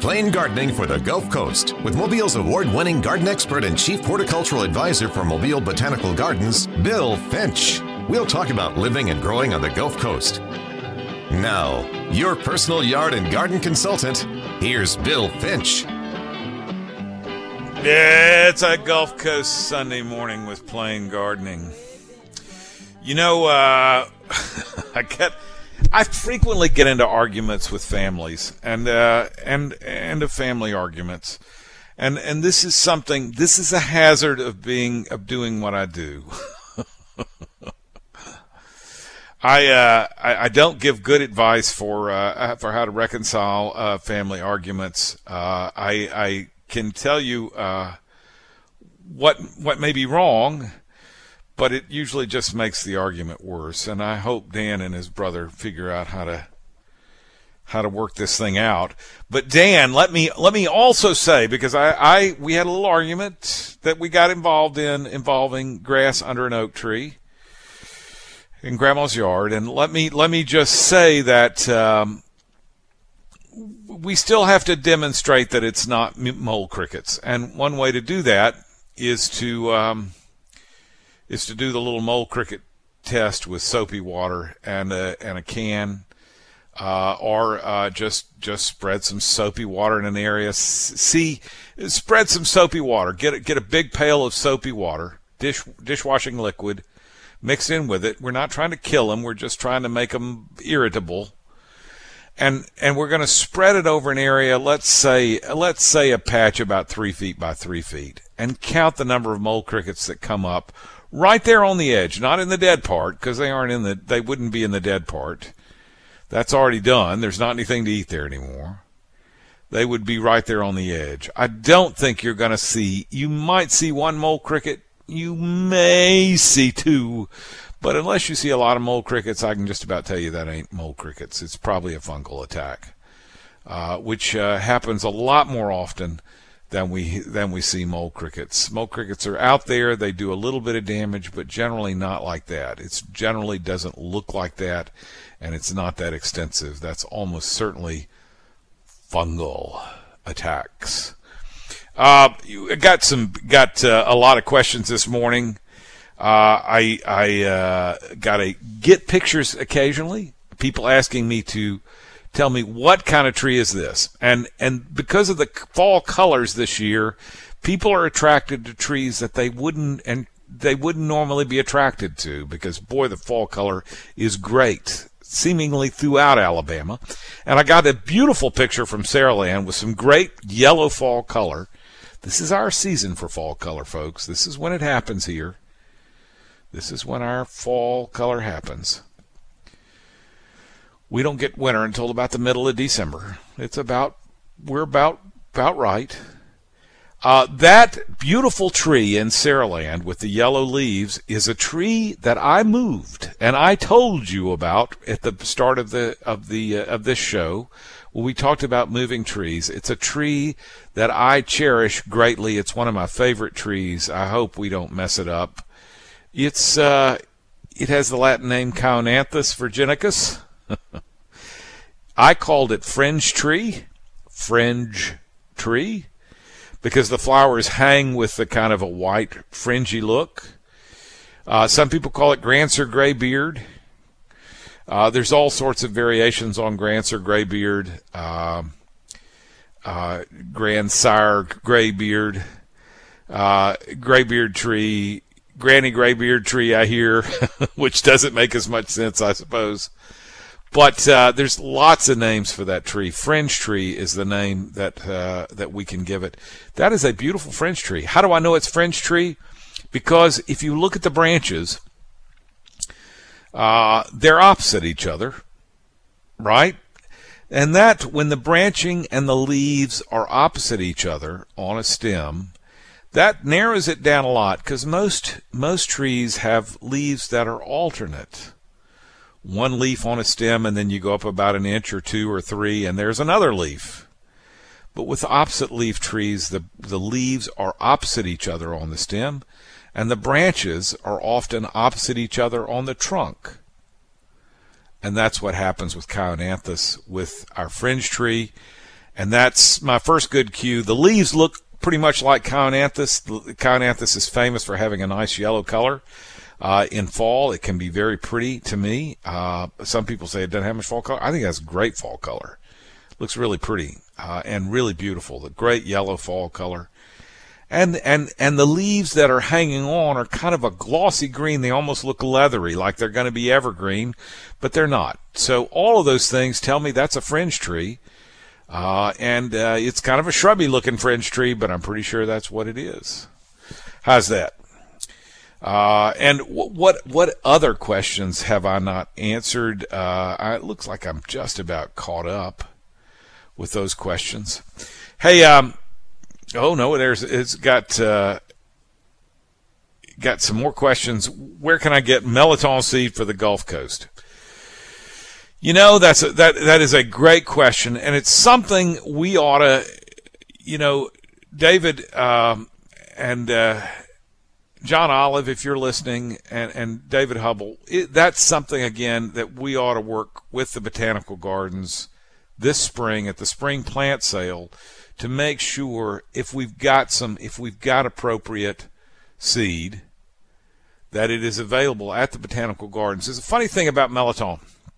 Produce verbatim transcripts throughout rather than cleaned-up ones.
Plain Gardening for the Gulf Coast with Mobile's award-winning garden expert and chief horticultural advisor for Mobile Botanical Gardens, Bill Finch. We'll talk about living and growing on the Gulf Coast. Now, your personal yard and garden consultant, here's Bill Finch. Yeah, it's a Gulf Coast Sunday morning with Plain Gardening. You know, uh, I get, I frequently get into arguments with families, and uh, and and of family arguments, and and this is something. This is a hazard of being of doing what I do. I, uh, I I don't give good advice for uh, for how to reconcile uh, family arguments. Uh, I I can tell you uh, what what may be wrong, but it usually just makes the argument worse. And I hope Dan and his brother figure out how to how to work this thing out. But Dan, let me let me also say, because I, I we had a little argument that we got involved in involving grass under an oak tree in Grandma's yard, and let me let me just say that um, we still have to demonstrate that it's not mole crickets, and one way to do that is to um, is to do the little mole cricket test with soapy water and a and a can, uh, or uh, just just spread some soapy water in an area. See, spread some soapy water. Get a, get a big pail of soapy water, dish dishwashing liquid. Mixed in with it. We're not trying to kill them. We're just trying to make them irritable. And and we're going to spread it over an area, let's say let's say a patch about three feet by three feet, and count the number of mole crickets that come up right there on the edge, not in the dead part, because they aren't in the they wouldn't be in the dead part. That's already done. There's not anything to eat there anymore. They would be right there on the edge. I don't think you're going to see. You might see one mole cricket. You may see two, but unless you see a lot of mole crickets, I can just about tell you that ain't mole crickets. It's probably a fungal attack, uh, which uh, happens a lot more often than we than we see mole crickets. Mole crickets are out there. They do a little bit of damage, but generally not like that. It generally doesn't look like that, and it's not that extensive. That's almost certainly fungal attacks. Uh, you got some, got uh, a lot of questions this morning. Uh, I, I, uh, got a get pictures occasionally. People asking me to tell me what kind of tree is this, and and because of the fall colors this year, people are attracted to trees that they wouldn't and they wouldn't normally be attracted to, because boy, the fall color is great, seemingly throughout Alabama. And I got a beautiful picture from Saraland with some great yellow fall color. This is our season for fall color, folks. This is when it happens here. This is when our fall color happens. We don't get winter until about the middle of December. It's about, we're about, about right. Uh, that beautiful tree in Saraland with the yellow leaves is a tree that I moved, and I told you about at the start of the of the uh, of this show. When we talked about moving trees, it's a tree that I cherish greatly. It's one of my favorite trees. I hope we don't mess it up. It's uh, it has the Latin name Chionanthus virginicus. I called it fringe tree, fringe tree, because the flowers hang with the kind of a white fringy look. Uh, some people call it Granser graybeard. Uh, there's all sorts of variations on Granser graybeard, uh, uh, Grandsire graybeard, uh, graybeard tree, Granny graybeard tree, I hear, which doesn't make as much sense, I suppose. But uh, there's lots of names for that tree. Fringe tree is the name that uh, that we can give it. That is a beautiful fringe tree. How do I know it's fringe tree? Because if you look at the branches, Uh, they're opposite each other, right? And that, when the branching and the leaves are opposite each other on a stem, that narrows it down a lot, because most most trees have leaves that are alternate. One leaf on a stem, and then you go up about an inch or two or three, and there's another leaf. But with opposite leaf trees, the, the leaves are opposite each other on the stem, and the branches are often opposite each other on the trunk. And that's what happens with Chionanthus, with our fringe tree. And that's my first good cue. The leaves look pretty much like Chionanthus. Chionanthus is famous for having a nice yellow color. Uh, in fall, it can be very pretty to me. Uh, some people say it doesn't have much fall color. I think it has great fall color. Looks really pretty uh, and really beautiful. The great yellow fall color. And, and, and the leaves that are hanging on are kind of a glossy green. They almost look leathery, like they're going to be evergreen, but they're not. So all of those things tell me that's a fringe tree. Uh, and uh, it's kind of a shrubby-looking fringe tree, but I'm pretty sure that's what it is. How's that? Uh, and w- what what other questions have I not answered? Uh, I, it looks like I'm just about caught up with those questions. Hey, um, oh no, there's it's got uh, got some more questions. Where can I get Melitone seed for the Gulf Coast? You know, that's a, that that is a great question, and it's something we ought to, you know, David um, and. Uh, John Olive, if you're listening, and, and David Hubble, it, that's something, again, that we ought to work with the Botanical Gardens this spring at the spring plant sale to make sure if we've got some, if we've got appropriate seed, that it is available at the Botanical Gardens. There's a funny thing about Melitone.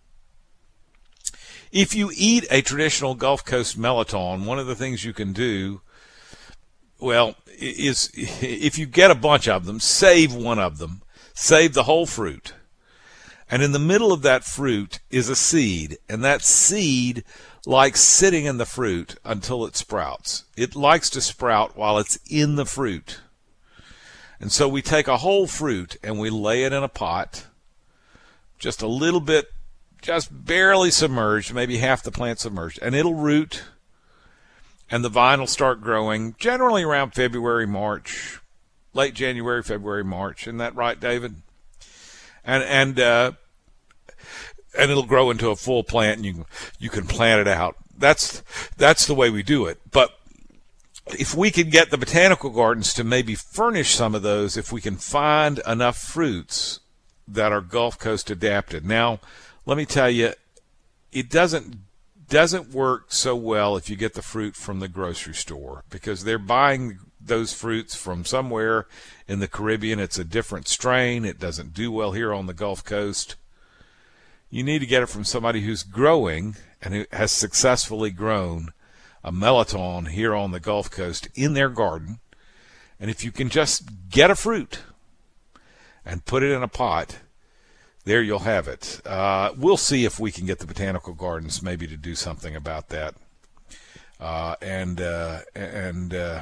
If you eat a traditional Gulf Coast Melitone, one of the things you can do, well, is if you get a bunch of them, save one of them, save the whole fruit. And in the middle of that fruit is a seed, and that seed likes sitting in the fruit until it sprouts. It likes to sprout while it's in the fruit. And so we take a whole fruit and we lay it in a pot, just a little bit, just barely submerged, maybe half the plant submerged, and it'll root. And the vine will start growing generally around February, March, late January, February, March. Isn't that right, David? And and uh, and it'll grow into a full plant, and you you can plant it out. That's that's the way we do it. But if we can get the Botanical Gardens to maybe furnish some of those, if we can find enough fruits that are Gulf Coast adapted. Now, let me tell you, it doesn't. doesn't work so well if you get the fruit from the grocery store, because they're buying those fruits from somewhere in the Caribbean. It's a different strain. It doesn't do well here on the Gulf Coast. You need to get it from somebody who's growing and who has successfully grown a Melitone here on the Gulf Coast in their garden. And if you can just get a fruit and put it in a pot, there you'll have it. Uh, we'll see if we can get the Botanical Gardens maybe to do something about that. Uh, and uh, and uh,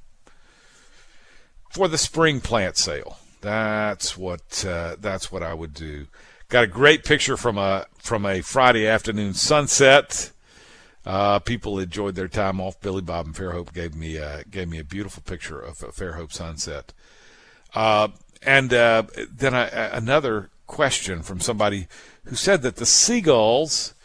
for the spring plant sale, that's what uh, that's what I would do. Got a great picture from a from a Friday afternoon sunset. Uh, people enjoyed their time off. Billy Bob and Fairhope gave me uh, gave me a beautiful picture of a Fairhope sunset. Uh, and uh, then I, another. question from somebody who said that the seagulls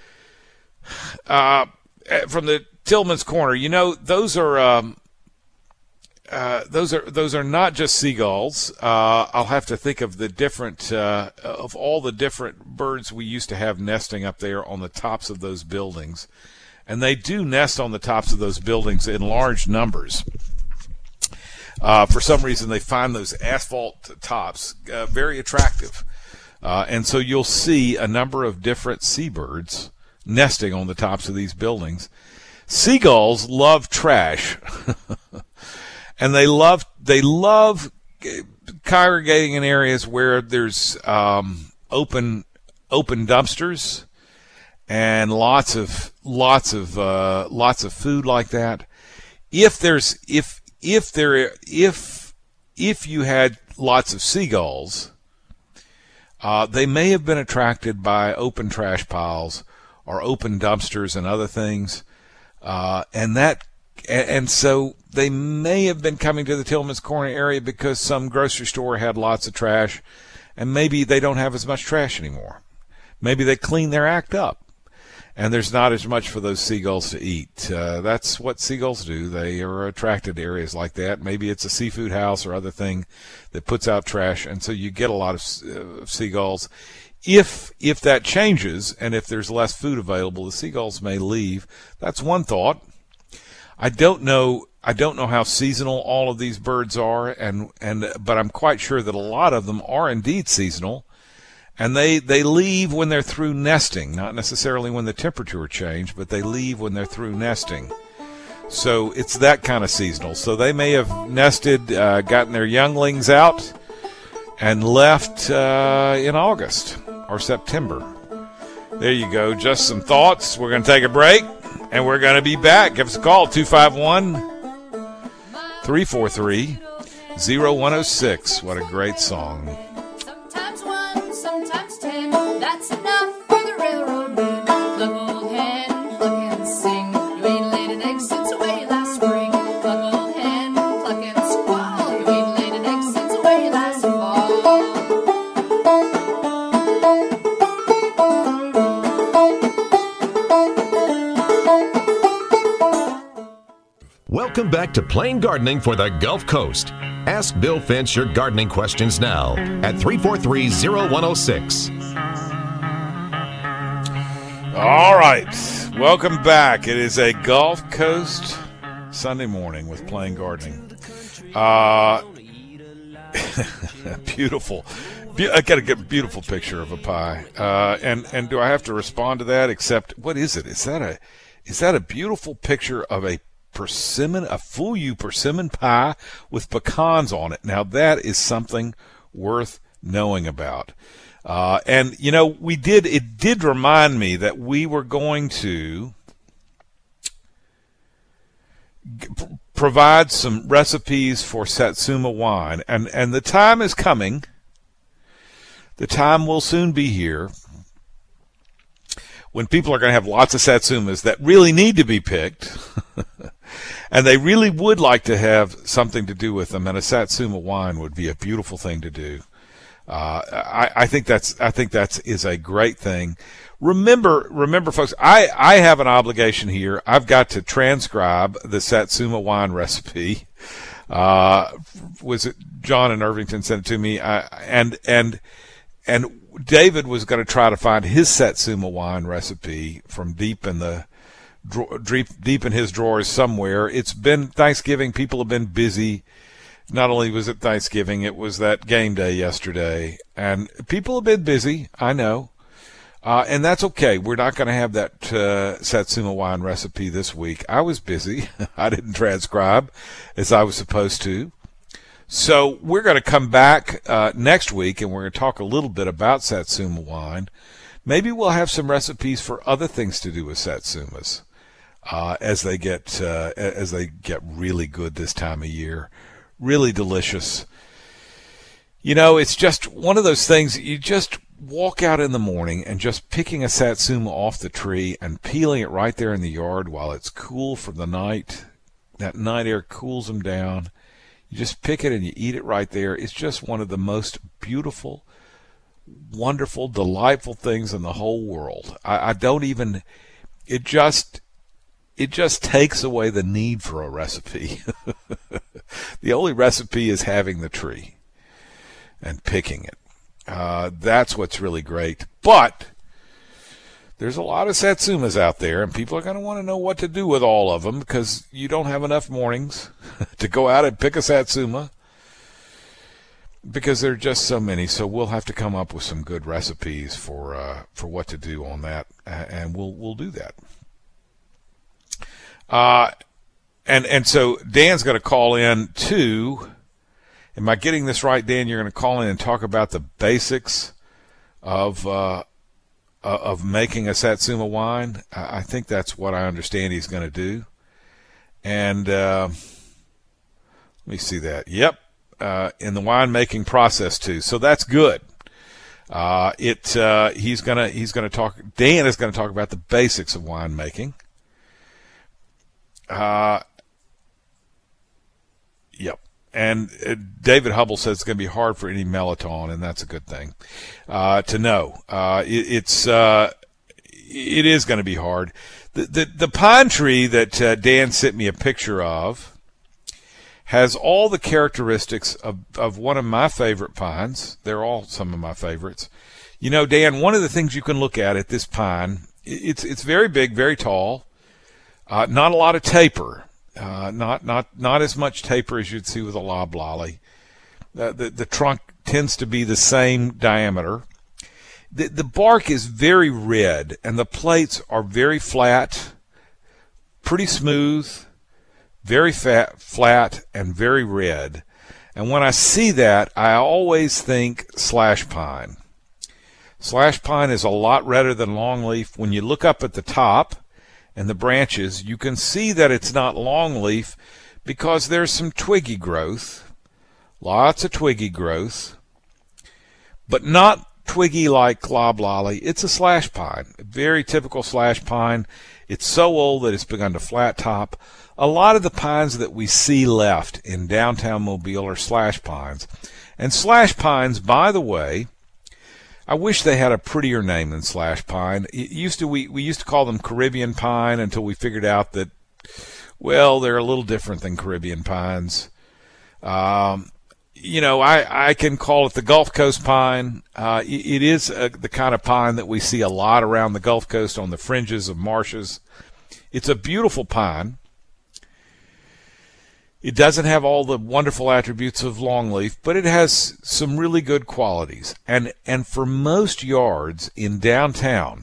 uh, from the Tillman's Corner, you know, those are um, uh, those are those are not just seagulls. Uh, I'll have to think of the different uh, of all the different birds we used to have nesting up there on the tops of those buildings, and they do nest on the tops of those buildings in large numbers. Uh, for some reason, they find those asphalt tops uh, very attractive. Uh, and so you'll see a number of different seabirds nesting on the tops of these buildings. Seagulls love trash. And they love they love congregating in areas where there's um, open open dumpsters and lots of lots of uh, lots of food like that. If there's if if there if if you had lots of seagulls, uh, they may have been attracted by open trash piles or open dumpsters and other things, uh, and that and so they may have been coming to the Tillman's Corner area because some grocery store had lots of trash, and maybe they don't have as much trash anymore. Maybe they clean their act up, and there's not as much for those seagulls to eat. Uh, that's what seagulls do. They are attracted to areas like that. Maybe it's a seafood house or other thing that puts out trash, and so you get a lot of uh, seagulls. if if that changes and if there's less food available, the seagulls may leave. That's one thought. I don't know. I don't know how seasonal all of these birds are, and and but I'm quite sure that a lot of them are indeed seasonal, and they they leave when they're through nesting, not necessarily when the temperature change, but they leave when they're through nesting. So it's that kind of seasonal. So they may have nested, uh, gotten their younglings out, and left uh, in August or September. There you go. Just some thoughts. We're going to take a break, and we're going to be back. Give us a call, two five one, three four three, zero one zero six. What a great song. Sometimes one, sometimes ten. That's enough for the railroad man. Pluck, old hen, pluck and sing. You ain't laid an egg since away last spring. Pluck, old hen, pluck and squall. You ain't laid an egg since away last fall. Welcome back to Plain Gardening for the Gulf Coast. Ask Bill Finch your gardening questions now at three four three, zero one zero six. All right. Welcome back. It is a Gulf Coast Sunday morning with Plain Gardening. Uh, beautiful. Be- I got to get a beautiful picture of a pie. Uh, and, and do I have to respond to that? Except, what is it? Is that a, is that a beautiful picture of a persimmon, a Fuyu persimmon pie with pecans on it? Now that is something worth knowing about. Uh, and you know, we did, it did remind me that we were going to g- provide some recipes for Satsuma wine, and, and the time is coming. The time will soon be here when people are going to have lots of Satsumas that really need to be picked. And they really would like to have something to do with them, and a Satsuma wine would be a beautiful thing to do. Uh, I, I think that's I think that's is a great thing. Remember, remember, folks, I, I have an obligation here. I've got to transcribe the Satsuma wine recipe. Uh, was it John in Irvington sent it to me? I, and and and David was going to try to find his Satsuma wine recipe from deep in the Deep, deep in his drawers somewhere. It's been Thanksgiving. People have been busy. Not only was it Thanksgiving, it was that game day yesterday. And people have been busy, I know. Uh, and that's okay. We're not going to have that uh, Satsuma wine recipe this week. I was busy. I didn't transcribe as I was supposed to. So we're going to come back uh, next week, and we're going to talk a little bit about Satsuma wine. Maybe we'll have some recipes for other things to do with Satsumas. Uh, as they get uh, as they get really good this time of year, really delicious. You know, it's just one of those things. You just walk out in the morning and just picking a Satsuma off the tree and peeling it right there in the yard while it's cool from the night. That night air cools them down. You just pick it and you eat it right there. It's just one of the most beautiful, wonderful, delightful things in the whole world. I, I don't even. It just. It just takes away the need for a recipe. The only recipe is having the tree and picking it. Uh, that's what's really great. But there's a lot of Satsumas out there, and people are going to want to know what to do with all of them because you don't have enough mornings to go out and pick a Satsuma because there are just so many. So we'll have to come up with some good recipes for uh, for what to do on that, and we'll we'll do that. Uh, and, and so Dan's going to call in too. Am I getting this right, Dan? You're going to call in and talk about the basics of, uh, of making a Satsuma wine. I think that's what I understand he's going to do. And, uh, let me see that. Yep. Uh, in the winemaking process too. So that's good. Uh, it, uh, he's going to, he's going to talk, Dan is going to talk about the basics of winemaking. Uh, yep. And uh, David Hubble says it's going to be hard for any melatonin, and that's a good thing uh, to know. Uh, it, it's uh, it is going to be hard. The, the the pine tree that uh, Dan sent me a picture of has all the characteristics of, of one of my favorite pines. They're all some of my favorites. You know, Dan, one of the things you can look at at this pine, it's it's very big, very tall, uh, not a lot of taper, uh, not not not as much taper as you'd see with a loblolly. Uh, the the trunk tends to be the same diameter. The the bark is very red, and the plates are very flat, pretty smooth, very fat, flat, and very red. And when I see that, I always think slash pine. Slash pine is a lot redder than longleaf. When you look up at the top and the branches, you can see that it's not longleaf because there's some twiggy growth, lots of twiggy growth, but not twiggy like loblolly. It's a slash pine, a very typical slash pine. It's so old that it's begun to flat top. A lot of the pines that we see left in downtown Mobile are slash pines. And slash pines, by the way, I wish they had a prettier name than slash pine. It used to we, we used to call them Caribbean pine until we figured out that, well, they're a little different than Caribbean pines. Um, you know, I, I can call it the Gulf Coast pine. Uh, it, it is a, the kind of pine that we see a lot around the Gulf Coast on the fringes of marshes. It's a beautiful pine. It doesn't have all the wonderful attributes of longleaf, but it has some really good qualities. And and for most yards in downtown,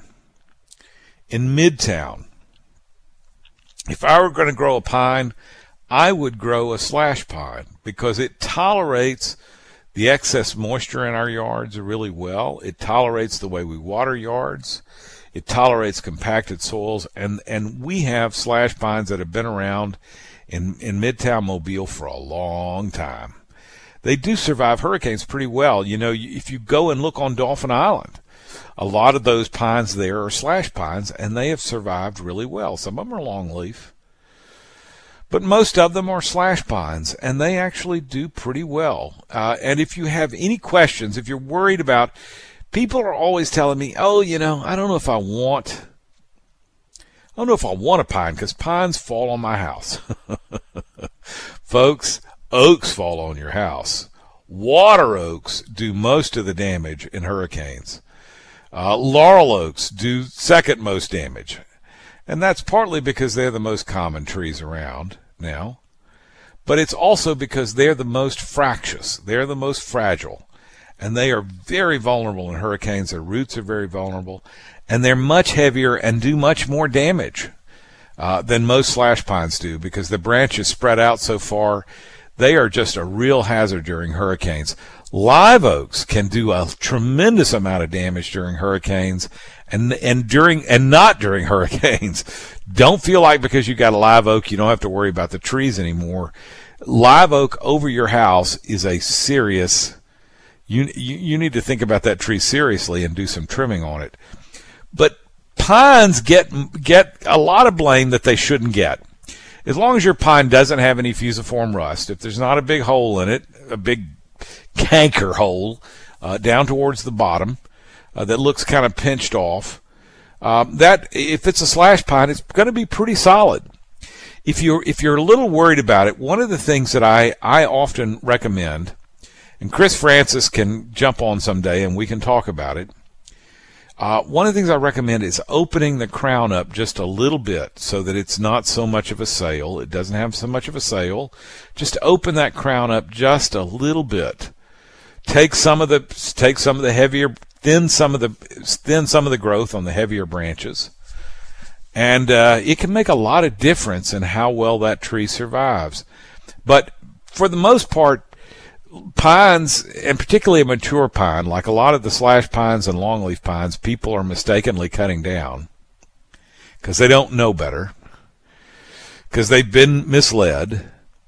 in midtown, if I were going to grow a pine, I would grow a slash pine because it tolerates the excess moisture in our yards really well. It tolerates the way we water yards. It tolerates compacted soils. And, and we have slash pines that have been around in in Midtown Mobile for a long time. They do survive hurricanes pretty well. You know, if you go and look on Dolphin Island, a lot of those pines there are slash pines, and they have survived really well. Some of them are longleaf, but most of them are slash pines, and they actually do pretty well. Uh, and if you have any questions, if you're worried about, people are always telling me, oh, you know, I don't know if I want I don't know if I want a pine because pines fall on my house. Folks, oaks fall on your house. Water oaks do most of the damage in hurricanes. Uh, laurel oaks do second most damage. And that's partly because they're the most common trees around now. But it's also because they're the most fractious. They're the most fragile. And they are very vulnerable in hurricanes. Their roots are very vulnerable. And they're much heavier and do much more damage uh, than most slash pines do because the branches spread out so far. They are just a real hazard during hurricanes. Live oaks can do a tremendous amount of damage during hurricanes and and during and not during hurricanes. Don't feel like because you got a live oak you don't have to worry about the trees anymore. Live oak over your house is a serious you you, you need to think about that tree seriously and do some trimming on it. But pines get get a lot of blame that they shouldn't get. As long as your pine doesn't have any fusiform rust, if there's not a big hole in it, a big canker hole uh, down towards the bottom uh, that looks kind of pinched off, um, that if it's a slash pine, it's going to be pretty solid. If you're if you're a little worried about it, one of the things that I, I often recommend, and Chris Francis can jump on someday and we can talk about it, Uh, one of the things I recommend is opening the crown up just a little bit so that it's not so much of a sail. It doesn't have so much of a sail. Just open that crown up just a little bit. Take some of the take some of the heavier, thin some of the thin some of the growth on the heavier branches, and uh, it can make a lot of difference in how well that tree survives. But for the most part, pines, and particularly a mature pine, like a lot of the slash pines and longleaf pines, people are mistakenly cutting down because they don't know better, because they've been misled.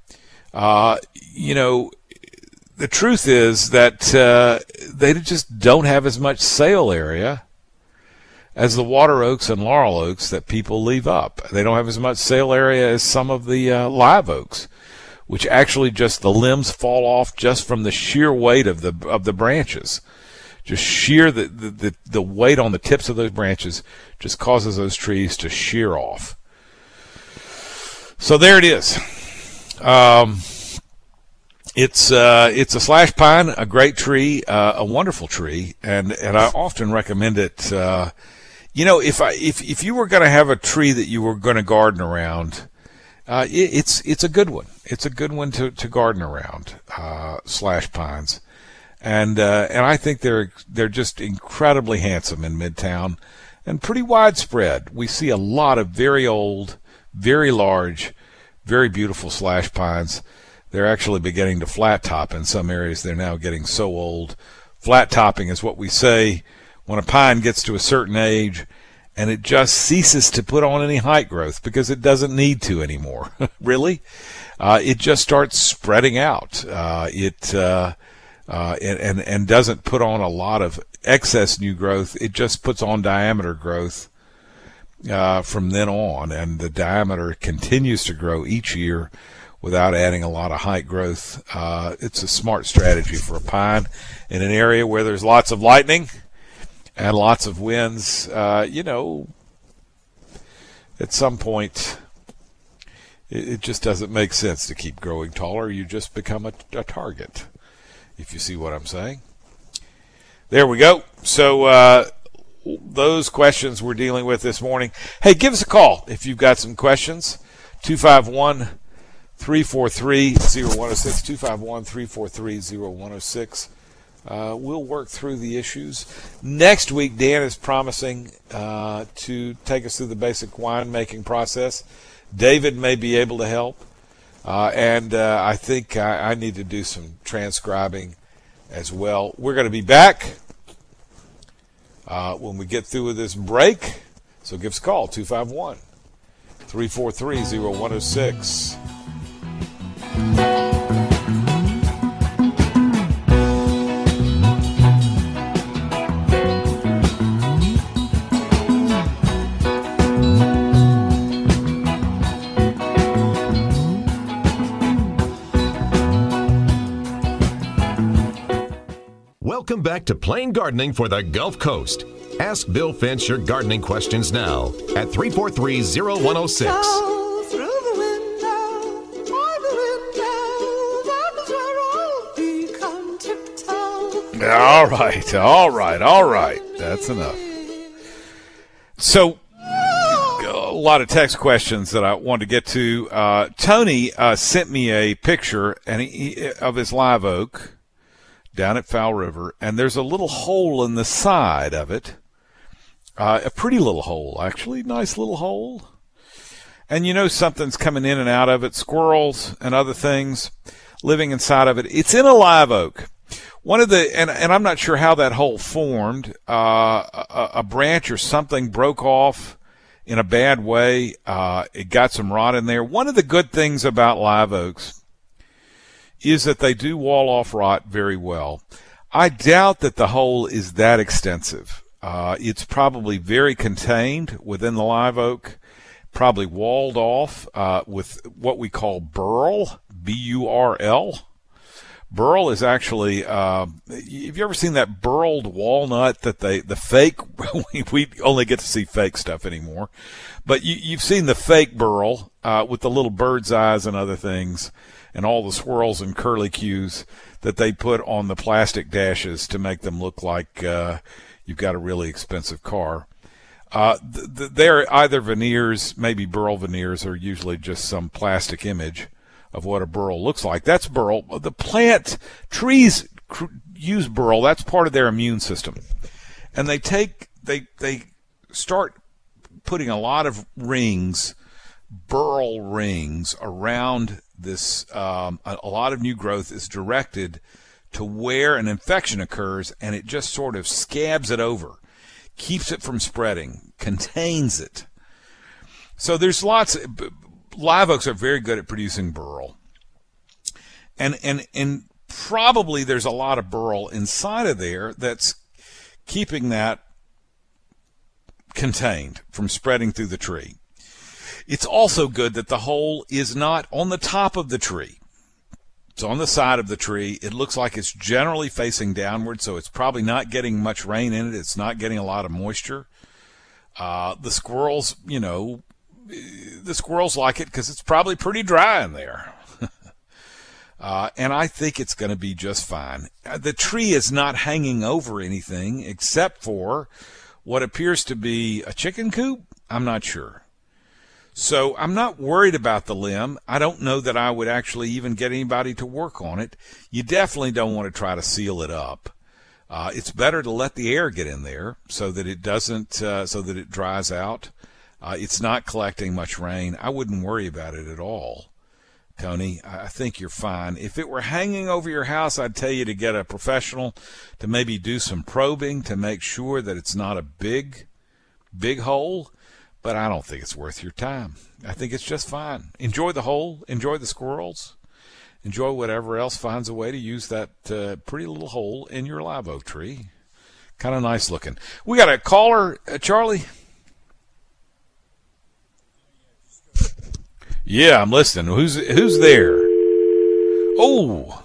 Uh, you know, the truth is that uh, they just don't have as much sail area as the water oaks and laurel oaks that people leave up. They don't have as much sail area as some of the uh, live oaks, which actually just the limbs fall off just from the sheer weight of the of the branches. Just sheer the, the, the, the weight on the tips of those branches just causes those trees to shear off. So there it is. Um, It's uh, it's a slash pine, a great tree, uh, a wonderful tree, and, and I often recommend it. Uh, you know, if I if if you were going to have a tree that you were going to garden around, uh, it, it's it's a good one. It's a good one to, to garden around. Uh, slash pines, and uh, and I think they're they're just incredibly handsome in Midtown, and pretty widespread. We see a lot of very old, very large, very beautiful slash pines. They're actually beginning to flat top in some areas. They're now getting so old. Flat topping is what we say when a pine gets to a certain age and it just ceases to put on any height growth because it doesn't need to anymore. Really? Uh, it just starts spreading out. Uh, it uh, uh, and, and, and doesn't put on a lot of excess new growth. It just puts on diameter growth uh, from then on, and the diameter continues to grow each year without adding a lot of height growth. Uh, it's a smart strategy for a pine in an area where there's lots of lightning and lots of winds. Uh, you know, at some point, it, it just doesn't make sense to keep growing taller. You just become a, a target, if you see what I'm saying. There we go. So uh, those questions we're dealing with this morning. Hey, give us a call if you've got some questions. two five one, three four three, zero one zero six, two five one, three four three, zero one zero six. Uh, we'll work through the issues. Next week, Dan is promising uh, to take us through the basic winemaking process. David may be able to help. Uh, and uh, I think I, I need to do some transcribing as well. We're going to be back uh, when we get through with this break. So give us a call, two five one, three four three, zero one zero six. Welcome back to Plain Gardening for the Gulf Coast. Ask Bill Finch your gardening questions now at three four three, zero one zero six. All right, all right, all right. That's enough. So, a lot of text questions that I wanted to get to. Uh, Tony uh, sent me a picture and he, of his live oak down at Fowl River, and there's a little hole in the side of it. Uh, a pretty little hole, actually. Nice little hole. And you know something's coming in and out of it, squirrels and other things living inside of it. It's in a live oak. One of the, and, and I'm not sure how that hole formed, uh, a, a branch or something broke off in a bad way. Uh, it got some rot in there. One of the good things about live oaks is that they do wall off rot very well. I doubt that the hole is that extensive. Uh, it's probably very contained within the live oak, probably walled off uh, with what we call burl, B U R L. Burl is actually, uh, have you ever seen that burled walnut that they, the fake, we, we only get to see fake stuff anymore, but you, you've seen the fake burl uh, with the little bird's eyes and other things and all the swirls and curlicues that they put on the plastic dashes to make them look like uh, you've got a really expensive car. Uh, th- th- they're either veneers, maybe burl veneers, or usually just some plastic image of what a burl looks like. That's burl. The plant, trees cr- use burl. That's part of their immune system. And they take, they, they start putting a lot of rings, burl rings around this. Um, a, a lot of new growth is directed to where an infection occurs, and it just sort of scabs it over, keeps it from spreading, contains it. So there's lots of, live oaks are very good at producing burl. And, and, and probably there's a lot of burl inside of there that's keeping that contained from spreading through the tree. It's also good that the hole is not on the top of the tree. It's on the side of the tree. It looks like it's generally facing downward, so it's probably not getting much rain in it. It's not getting a lot of moisture. Uh, the squirrels, you know, the squirrels like it because it's probably pretty dry in there. Uh, and I think it's going to be just fine. The tree is not hanging over anything except for what appears to be a chicken coop. I'm not sure. So I'm not worried about the limb. I don't know that I would actually even get anybody to work on it. You definitely don't want to try to seal it up. Uh, it's better to let the air get in there so that it doesn't, uh, so that it dries out. Uh, it's not collecting much rain. I wouldn't worry about it at all, Tony. I think you're fine. If it were hanging over your house, I'd tell you to get a professional to maybe do some probing to make sure that it's not a big, big hole. But I don't think it's worth your time. I think it's just fine. Enjoy the hole. Enjoy the squirrels. Enjoy whatever else finds a way to use that uh, pretty little hole in your live oak tree. Kind of nice looking. We got a caller, uh, Charlie. Yeah, I'm listening. Who's who's there? Oh,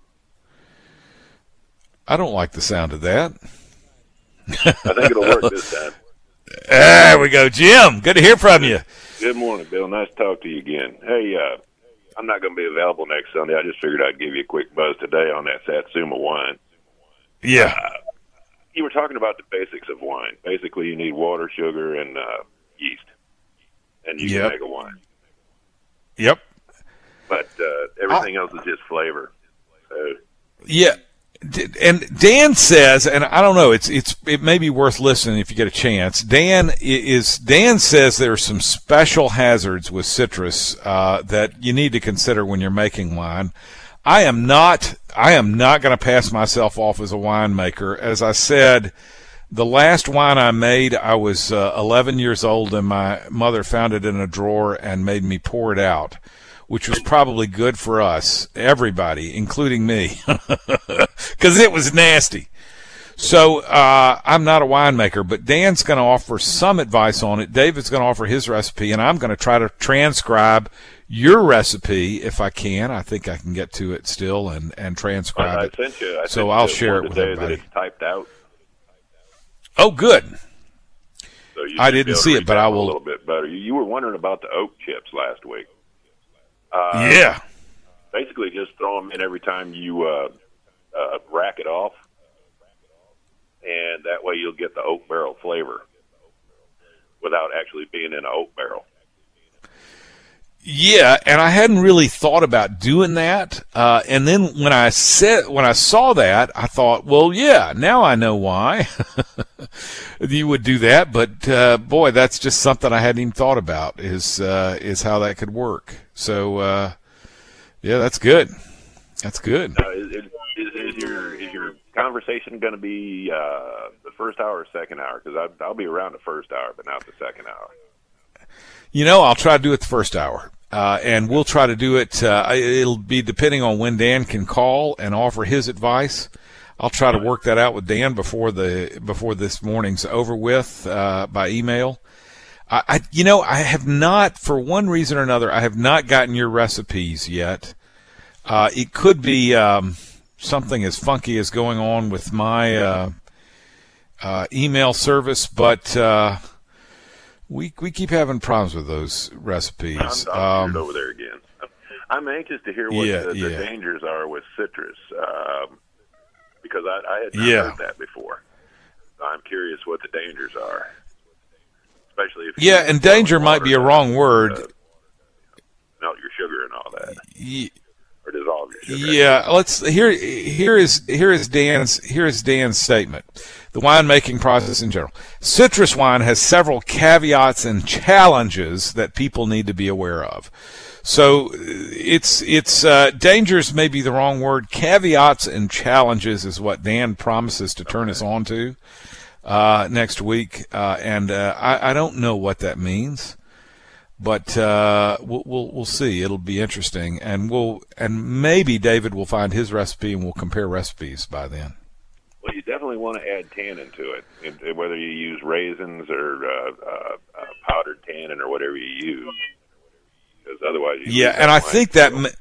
I don't like the sound of that. I think it'll work this time. There we go, Jim. Good to hear from you. Good morning, Bill. Nice to talk to you again. Hey, uh, I'm not going to be available next Sunday. I just figured I'd give you a quick buzz today on that Satsuma wine. Yeah. Uh, you were talking about the basics of wine. Basically, you need water, sugar, and uh, yeast, and you Yep. can make a wine. Yep. But uh, everything else is just flavor. So, Yeah. And Dan says, and I don't know, it's it's it may be worth listening if you get a chance. Dan is Dan says there are some special hazards with citrus uh, that you need to consider when you're making wine. I am not I am not going to pass myself off as a winemaker. As I said, the last wine I made, I was uh, eleven years old, and my mother found it in a drawer and made me pour it out, which was probably good for us, everybody, including me, because it was nasty. So uh, I'm not a winemaker, but Dan's going to offer some advice on it. David's going to offer his recipe, and I'm going to try to transcribe your recipe if I can. I think I can get to it still and, and transcribe I it. sent you. I so sent I'll you share it one with today everybody. that it's typed out. Oh, good. So you I should be didn't able to see it, read but that I one will- A little bit better. You, you were wondering about the oak chips last week. Uh, Yeah. Basically, just throw them in every time you uh, uh, rack it off, and that way you'll get the oak barrel flavor without actually being in an oak barrel. Yeah, and I hadn't really thought about doing that. Uh, and then when I said when I saw that, I thought, well, yeah, now I know why you would do that. But uh, boy, that's just something I hadn't even thought about. Is uh, is how that could work. So uh, yeah, that's good. That's good. Uh, is, is, is your is your conversation going to be uh, the first hour or second hour? Because I'll be around the first hour, but not the second hour. You know, I'll try to do it the first hour. Uh, and we'll try to do it. Uh, it'll be depending on when Dan can call and offer his advice. I'll try to work that out with Dan before the before this morning's over with uh, by email. I, I, you know, I have not, for one reason or another, I have not gotten your recipes yet. Uh, it could be um, something as funky as going on with my uh, uh, email service, but. Uh, We we keep having problems with those recipes. I'm, I'm um, over there again. I'm anxious to hear what yeah, the, the yeah. dangers are with citrus, um, because I, I had not Yeah. heard that before. I'm curious what the dangers are, especially if you Yeah, and danger might be a water wrong to, word. uh, melt your sugar and all that, Ye- or dissolve your sugar. Yeah, let's here. Here is here is Dan's here is Dan's statement. The winemaking process in general. Citrus wine has several caveats and challenges that people need to be aware of. So it's it's uh, dangers may be the wrong word. Caveats and challenges is what Dan promises to turn us on to uh, next week, uh, and uh, I, I don't know what that means. But uh, we'll, we'll we'll see. It'll be interesting, and we'll and maybe David will find his recipe, and we'll compare recipes by then. Well, you definitely want to add tannin to it, and whether you use raisins or uh, uh, uh, powdered tannin or whatever you use, because otherwise you Yeah, lose and that I wine think that feel. ma-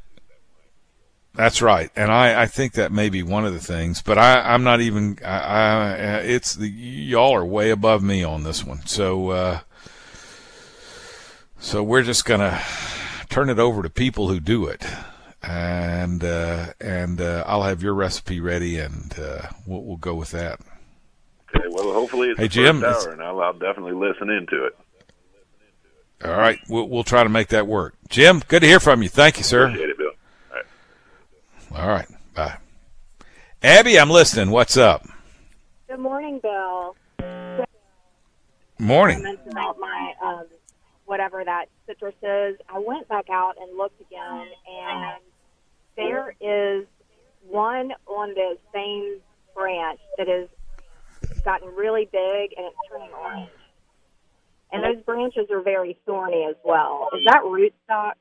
that's right, and I, I think that may be one of the things. But I I'm not even. I, I it's the y'all are way above me on this one, so. Uh, So we're just going to turn it over to people who do it. and uh, and uh, I'll have your recipe ready, and uh, we'll, we'll go with that. Okay. Well, hopefully it's hey, the Jim, first hour, and I'll, I'll definitely listen into it. All right, we'll, we'll try to make that work. Jim, good to hear from you. Thank you, sir. Appreciate it, Bill. All right. All right, bye. Abby, I'm listening. What's up? Good morning, Bill. Morning. Comments about my um, whatever that citrus is. I went back out and looked again, and there is one on the same branch that has gotten really big, and it's turning orange. And those branches are very thorny as well. Is that rootstock?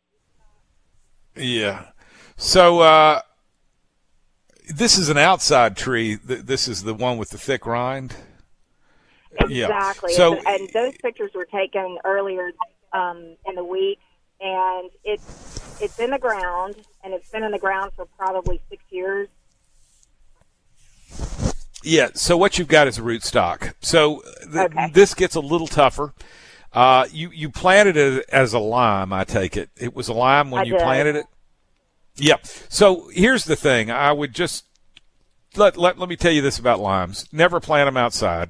Yeah. So uh, this is an outside tree. This is the one with the thick rind. Exactly. Yeah. So, and, and those pictures were taken earlier um, in the week, and it's it's in the ground, and it's been in the ground for probably six years. Yeah, so what you've got is a rootstock. So th- okay. this gets a little tougher. Uh, you, you planted it as a lime, I take it. It was a lime when I you did. planted it? Yep. So here's the thing. I would just let, let, let me tell you this about limes. Never plant them outside.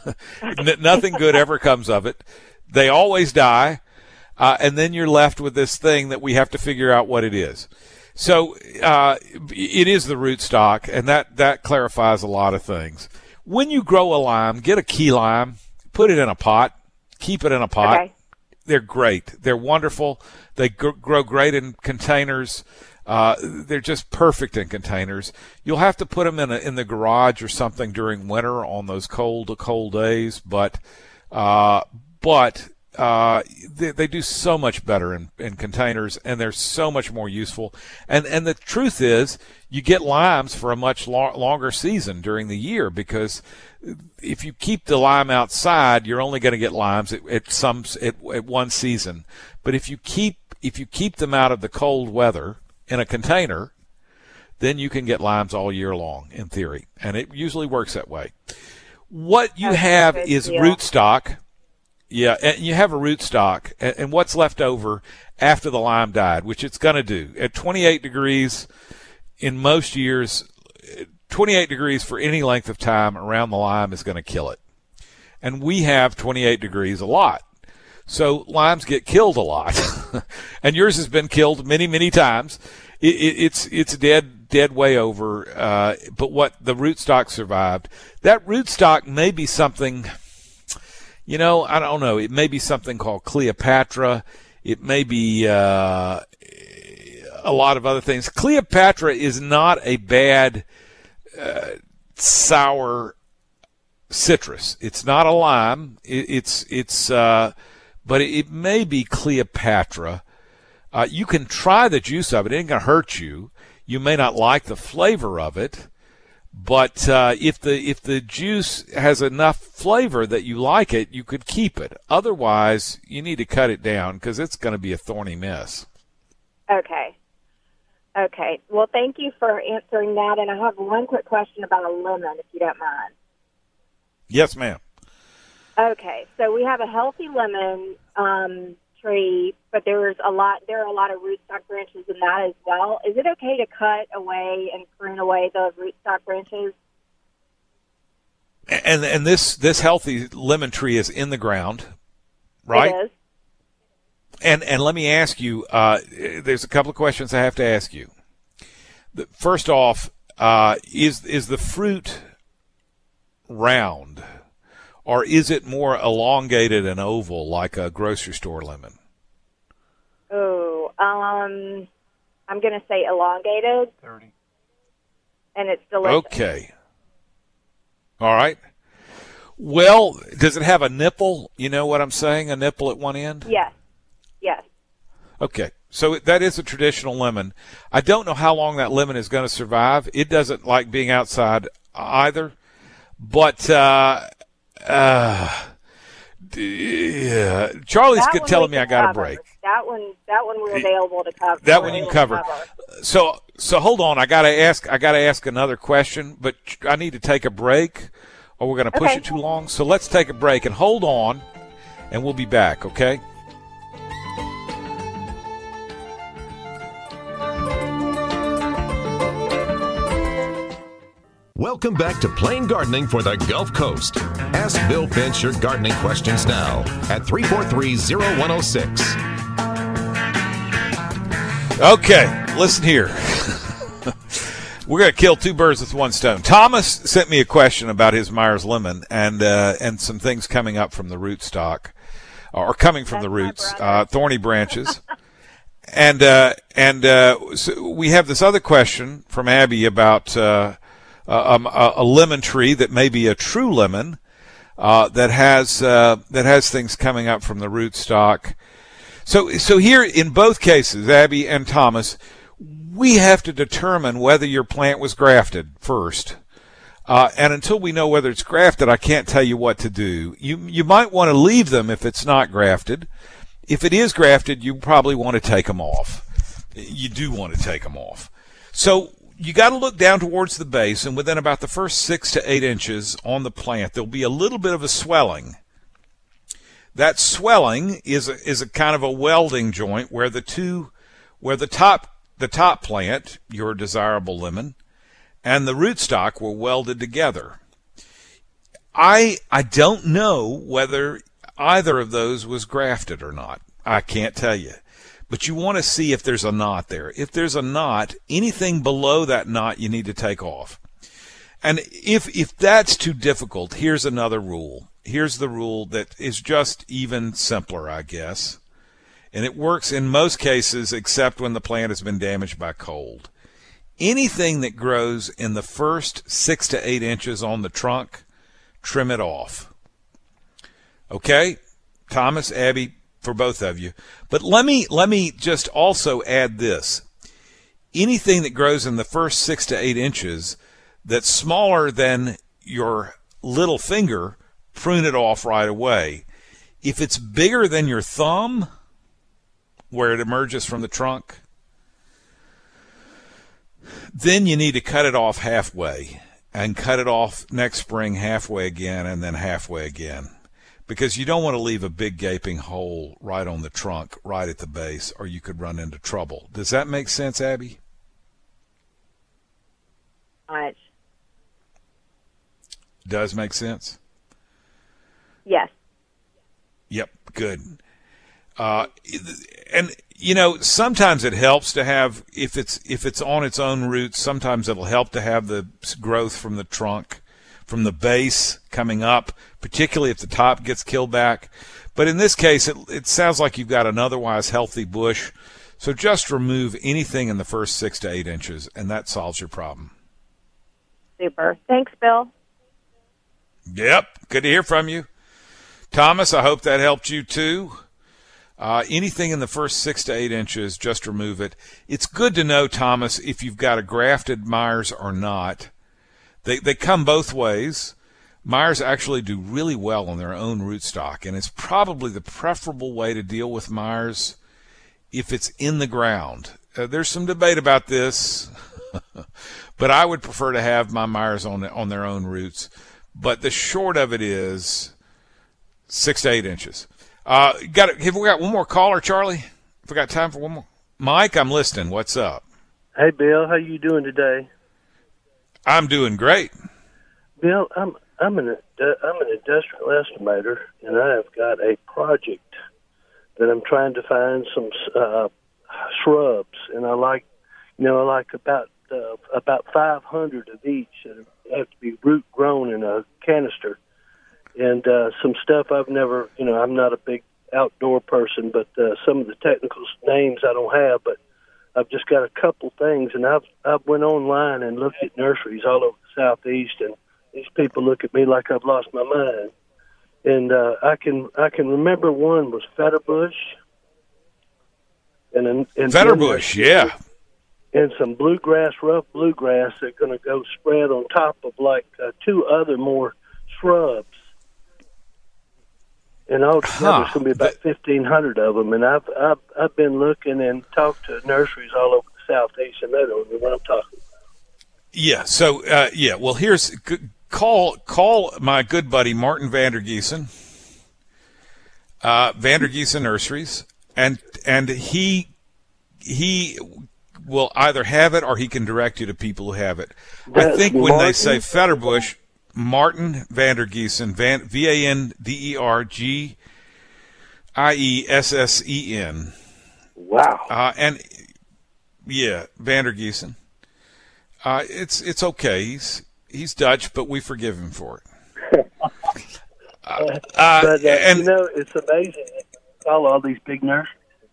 N- nothing good ever comes of it. They always die, uh, and then you're left with this thing that we have to figure out what it is. So uh, it is the rootstock, and that, that clarifies a lot of things. When you grow a lime, get a key lime, put it in a pot, keep it in a pot. Okay. They're great. They're wonderful. They gr- grow great in containers. Uh, they're just perfect in containers. You'll have to put them in a, in the garage or something during winter on those cold, cold days, but uh, but. Uh, they, they do so much better in, in containers, and they're so much more useful. And and the truth is, you get limes for a much lo- longer season during the year, because if you keep the lime outside, you're only going to get limes at, at some at, at one season. But if you keep if you keep them out of the cold weather in a container, then you can get limes all year long, in theory, and it usually works that way. What you That's have a good is deal. rootstock. Yeah, and you have a rootstock, and what's left over after the lime died, which it's going to do. At twenty-eight degrees in most years, twenty-eight degrees for any length of time around the lime is going to kill it. And we have twenty-eight degrees a lot. So limes get killed a lot. And yours has been killed many, many times. It, it, it's it's dead, dead way over. Uh, but what the rootstock survived, that rootstock may be something... You know, I don't know. It may be something called Cleopatra. It may be uh, a lot of other things. Cleopatra is not a bad uh, sour citrus. It's not a lime. It, it's it's, uh, but it, it may be Cleopatra. Uh, you can try the juice of it. It ain't gonna hurt you. You may not like the flavor of it. But uh, if the if the juice has enough flavor that you like it, you could keep it. Otherwise, you need to cut it down, because it's going to be a thorny mess. Okay. Okay. Well, thank you for answering that. And I have one quick question about a lemon, if you don't mind. Yes, ma'am. Okay. So we have a healthy lemon um, tree, but there's a lot. There are a lot of rootstock branches in that as well. Is it okay to cut away and prune away the rootstock branches? And and this this healthy lemon tree is in the ground, right? It is. And and let me ask you. Uh, there's a couple of questions I have to ask you. The, first off, uh, is is the fruit round, or is it more elongated and oval like a grocery store lemon? Oh, um, I'm going to say elongated. thirty. And it's delicious. Okay. All right. Well, does it have a nipple? You know what I'm saying? A nipple at one end? Yes. Yes. Okay. So that is a traditional lemon. I don't know how long that lemon is going to survive. It doesn't like being outside either. But uh, uh, yeah. Charlie's That good one telling we me I can got a cover. break. That one, that one we're available to cover. That We're one you able can to cover. So, so hold on. I got to ask. I got to ask another question, but I need to take a break, or we're going to push Okay. it too long. So let's take a break and hold on, and we'll be back. Okay. Welcome back to Plain Gardening for the Gulf Coast. Ask Bill Finch your gardening questions now at three four three, zero one zero six. Okay, listen here. We're going to kill two birds with one stone. Thomas sent me a question about his Myers lemon and uh, and some things coming up from the rootstock, or coming from That's the roots, my brother. uh, thorny branches. and uh, and uh, so we have this other question from Abby about uh, a, a lemon tree that may be a true lemon uh, that has uh, that has things coming up from the rootstock. So so here in both cases, Abby and Thomas, we have to determine whether your plant was grafted first. Uh, and until we know whether it's grafted, I can't tell you what to do. You you might want to leave them if it's not grafted. If it is grafted, you probably want to take them off. You do want to take them off. So you got to look down towards the base, and within about the first six to eight inches on the plant, there'll be a little bit of a swelling. That swelling is a, is a kind of a welding joint where the two, where the top the top plant, your desirable lemon, and the rootstock were welded together. I I don't know whether either of those was grafted or not. I can't tell you. But you want to see if there's a knot there. If there's a knot, anything below that knot you need to take off. And if if that's too difficult, here's another rule. Here's the rule that is just even simpler, I guess. And it works in most cases except when the plant has been damaged by cold. Anything that grows in the first six to eight inches on the trunk, trim it off. Okay? Thomas, Abby, for both of you. But let me let me just also add this. Anything that grows in the first six to eight inches that's smaller than your little finger, prune it off right away. If it's bigger than your thumb, where it emerges from the trunk, then you need to cut it off halfway and cut it off next spring halfway again and then halfway again, because you don't want to leave a big gaping hole right on the trunk, right at the base, or you could run into trouble. Does that make sense, Abby? Much. Does make sense? Yes. Yep, good. Uh, and you know, sometimes it helps to have, if it's if it's on its own roots, sometimes it'll help to have the growth from the trunk, from the base coming up, particularly if the top gets killed back. But in this case, it, it sounds like you've got an otherwise healthy bush. So just remove anything in the first six to eight inches, and that solves your problem. Super. Thanks, Bill. Yep, good to hear from you. Thomas, I hope that helped you too. Uh, anything in the first six to eight inches, just remove it. It's good to know, Thomas, if you've got a grafted Myers or not. They they come both ways. Myers actually do really well on their own rootstock, and it's probably the preferable way to deal with Myers if it's in the ground. Uh, there's some debate about this, but I would prefer to have my Myers on on their own roots. But the short of it is six to eight inches. Uh, got it. Have we got one more caller, Charlie? Have we got time for one more? Mike, I'm listening. What's up? Hey, Bill. How you doing today? I'm doing great. Bill, I'm I'm an I'm an industrial estimator, and I have got a project that I'm trying to find some uh, shrubs, and I like, you know, I like about uh, about five hundred of each that have to be root grown in a canister. And uh, some stuff I've never, you know, I'm not a big outdoor person, but uh, some of the technical names I don't have, but I've just got a couple things, and I've I've went online and looked at nurseries all over the Southeast, and these people look at me like I've lost my mind. And uh, I can I can remember one was Fetterbush, and and, and Fetterbush, yeah, and some bluegrass, rough bluegrass that are going to go spread on top of like uh, two other more shrubs. And altogether, huh. it's going to be about fifteen hundred of them. And I've, I've I've been looking and talked to nurseries all over the Southeast, and they don't know what I'm talking about. Yeah. So uh, yeah. Well, here's call call my good buddy Martin Vandergiesen, uh, Vandergiesen Nurseries, and and he he will either have it or he can direct you to people who have it. That's I think when Martin? they say Fetterbush, Martin Vandergiesen, Van, V A N D E R G I E S S E N. Wow. Uh, and, yeah, Vandergiesen. Uh, it's it's okay. He's he's Dutch, but we forgive him for it. uh, uh, but, uh, and you know, it's amazing. Follow all these big nurses.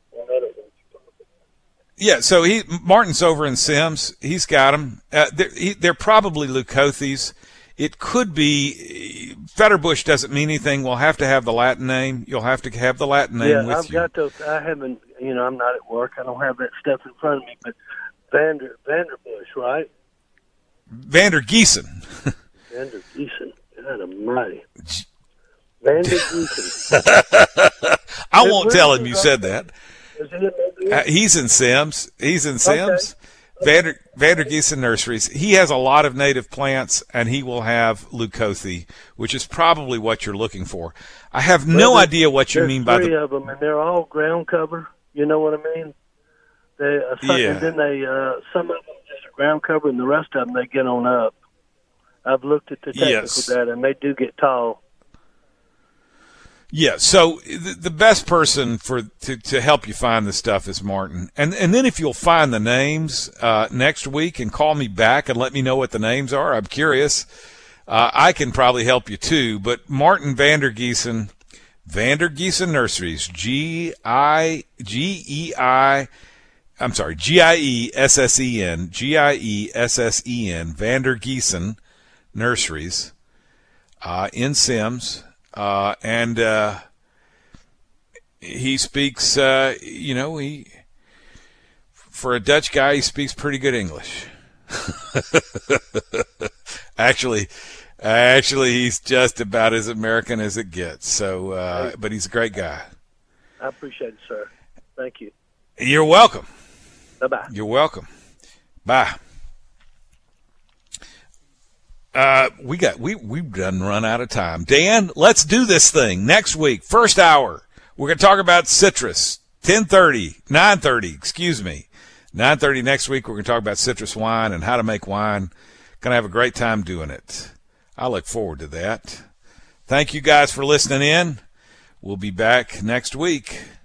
yeah, so he Martin's over in Sims. He's got them. Uh, they're, he, they're probably Leucothes. It could be Fetterbush doesn't mean anything. We'll have to have the Latin name. You'll have to have the Latin name yeah, with I've you. got those. I haven't, you know, I'm not at work. I don't have that stuff in front of me. But Vander Vanderbush, right? Vandergiesen. Vandergiesen. God almighty. Vandergiesen. I won't tell him you said that. Is he in there? Uh, he's in Sims. He's in Sims. Vander, Vandergiesen Nurseries. He has a lot of native plants, and he will have Leucothe, which is probably what you're looking for. I have no Well, idea what you there's mean by three the. of them, and they're all ground cover. You know what I mean? They, uh, some, Yeah. And then they, uh, some of them just ground cover, and the rest of them they get on up. I've looked at the technical Yes. data, and they do get tall. Yeah, so the, the best person for to, to help you find this stuff is Martin. And and then if you'll find the names uh, next week and call me back and let me know what the names are, I'm curious. Uh, I can probably help you too. But Martin Vandergiesen, Vandergiesen Nurseries, G I G E I, I'm sorry, G I E S S E N, G I E S S E N, Vandergiesen Nurseries uh, in Sims. Uh, and uh, he speaks, uh, you know, he for a Dutch guy, he speaks pretty good English. actually, actually, he's just about as American as it gets. So, uh, but he's a great guy. I appreciate it, sir. Thank you. You're welcome. Bye-bye. You're welcome. Bye. Uh, we got we we've done run out of time. Dan, let's do this thing next week. First hour, we're going to talk about citrus. ten thirty, nine thirty, excuse me, nine thirty next week. We're going to talk about citrus wine and how to make wine. Going to have a great time doing it. I look forward to that. Thank you guys for listening in. We'll be back next week.